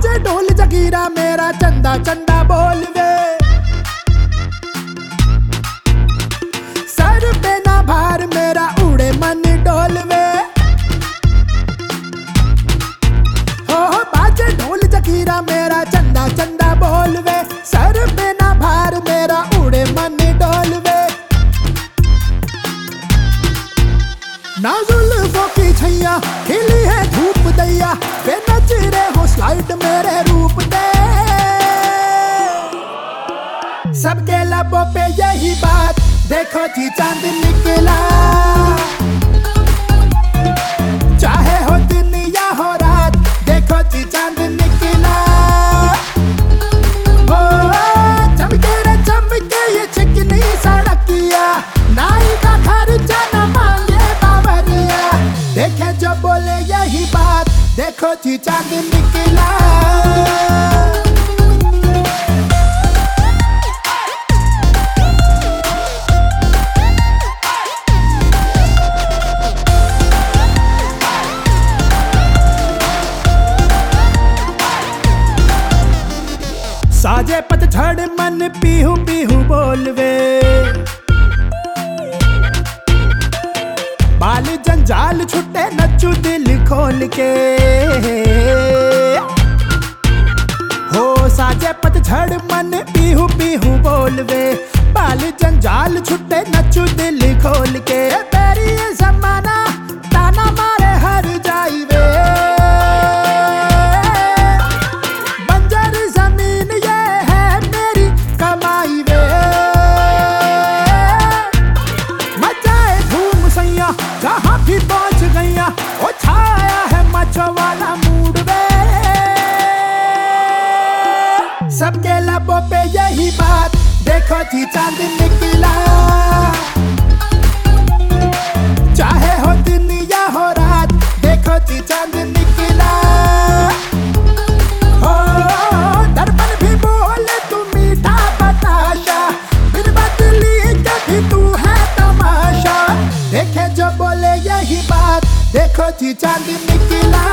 बाजे ढोल जगीरा मेरा चंदा चंदा बोल वे, सर पे ना भार मेरा उड़े मन डोल वे। हो बाजे ढोल जगीरा मेरा चंदा चंदा बोल वे, सर पे ना भार मेरा उड़े मन डोल वे। ना जुल्फों की छैया खिली है धूप दैया, वे नच रहे हो स्लाइड मेरे रूप दे। सबके लबों पे यही बात, देखो जी चांद निकला। चाहे हो दिन या हो रात, देखो जी चांद निकला। ओ चमके रे चमके ये चिकनी सड़किया, नाई का खर्चा न मांगे बावरिया। देखे जो बोले यही बात, देखो जी चांद निकला। साजे पतझड़ मन पीहू पीहू बोलवे, बाल जंजाल छुट्टे नचू दिल खोल के। हो साजे पतझड़ मन पीहू पीहू बोलवे, बाल जंजाल छुट्टे नचू दिल खोल के। तेरी ये जमाना ताना मारे हर जाइवे, बंजर जमीन ये है मेरी कमाई वे। मचाए धूम सैया जहाँ भी पहुँच गैया, ओ छाया है मचो वाला मूड वे। सबके लबों पे यही बात, देखो जी चांद निकला। चाहे हो दिन या हो रात, देखो जी चांद निकला। हो दर्पण भी बोले तू मीठा बताशा, बिन बदली के भी तू है तमाशा। देखे जो बोले यही बात, देखो जी चांद निकला।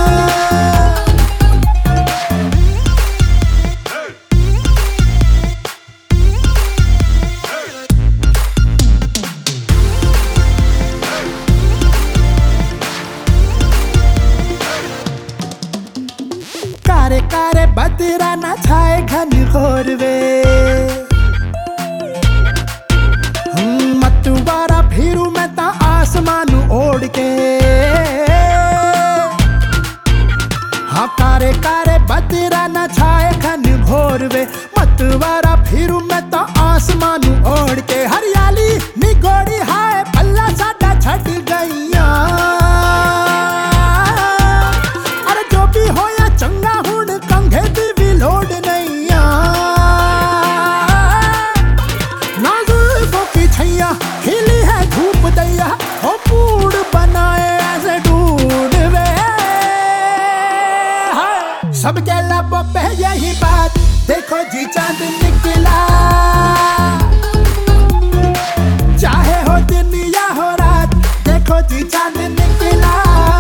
कारे कारे बदरा ना छाए घन घोर वे, मतवारा फिरू मैं ता आसमानू ओढ़ के। हाँ कारे कारे बदरा ना छाए घन घोर वे, मतवारा फिरू मैं ता आसमानू ओढ़ के। हरियाली निगोड़ी हाय पल्ला साडा छट गईया, अरे जो भी हो या चंगा हुण कंघे दी भी लोड नहीं आ। नाजुकों की छैया खिली है धूप दैया, हो मूड बनाए ऐसे ढूंढ वे। सबके लबों पे यही बात, देखो जी चांद निकला। चाहे हो दिन या हो रात, देखो जी चांद निकला।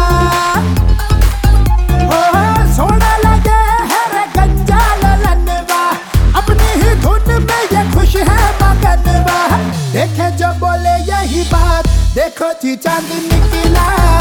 ओ सोना लगे है रे गंजा ललनवा, अपनी ही धुन में ये खुश है मगनवा। देखे जो बोले यही बात, देखो जी चांद निकला।